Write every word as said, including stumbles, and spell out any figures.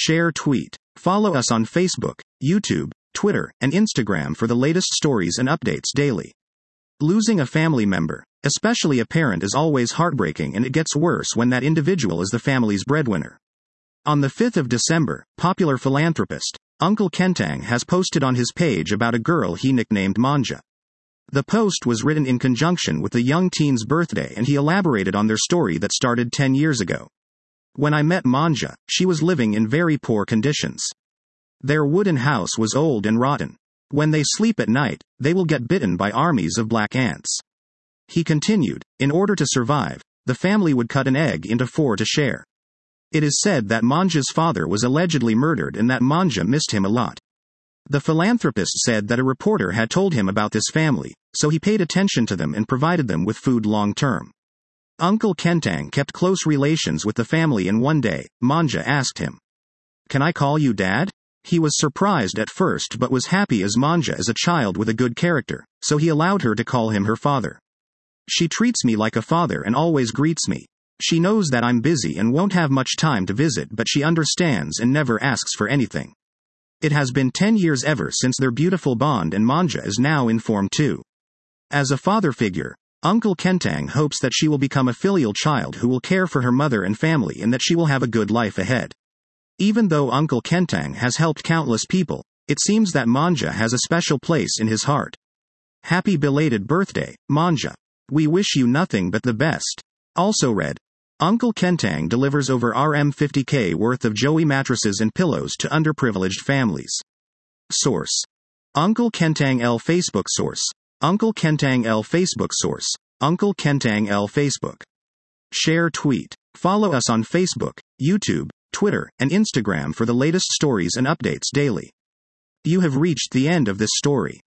Share tweet. Follow us on Facebook, YouTube, Twitter, and Instagram for the latest stories and updates daily. Losing a family member, especially a parent, is always heartbreaking, and it gets worse when that individual is the family's breadwinner. On the fifth of December, popular philanthropist, Uncle Kentang has posted on his page about a girl he nicknamed Manja. The post was written in conjunction with the young teen's birthday, and he elaborated on their story that started ten years ago. When I met Manja, she was living in very poor conditions. Their wooden house was old and rotten. When they sleep at night, they will get bitten by armies of black ants. He continued, in order to survive, the family would cut an egg into four to share. It is said that Manja's father was allegedly murdered and that Manja missed him a lot. The philanthropist said that a reporter had told him about this family, so he paid attention to them and provided them with food long term. Uncle Kentang kept close relations with the family, and one day, Manja asked him, "Can I call you Dad?" He was surprised at first but was happy, as Manja is a child with a good character, so he allowed her to call him her father. "She treats me like a father and always greets me. She knows that I'm busy and won't have much time to visit, but she understands and never asks for anything." It has been ten years ever since their beautiful bond, and Manja is now in form too. As a father figure, Uncle Kentang hopes that she will become a filial child who will care for her mother and family, and that she will have a good life ahead. Even though Uncle Kentang has helped countless people, it seems that Manja has a special place in his heart. Happy belated birthday, Manja. We wish you nothing but the best. Also read, Uncle Kentang delivers over R M fifty K worth of Joey mattresses and pillows to underprivileged families. Source. Uncle Kentang L Facebook. Source. Uncle Kentang L Facebook. Source. Uncle Kentang L Facebook. Share tweet. Follow us on Facebook, YouTube, Twitter, and Instagram for the latest stories and updates daily. You have reached the end of this story.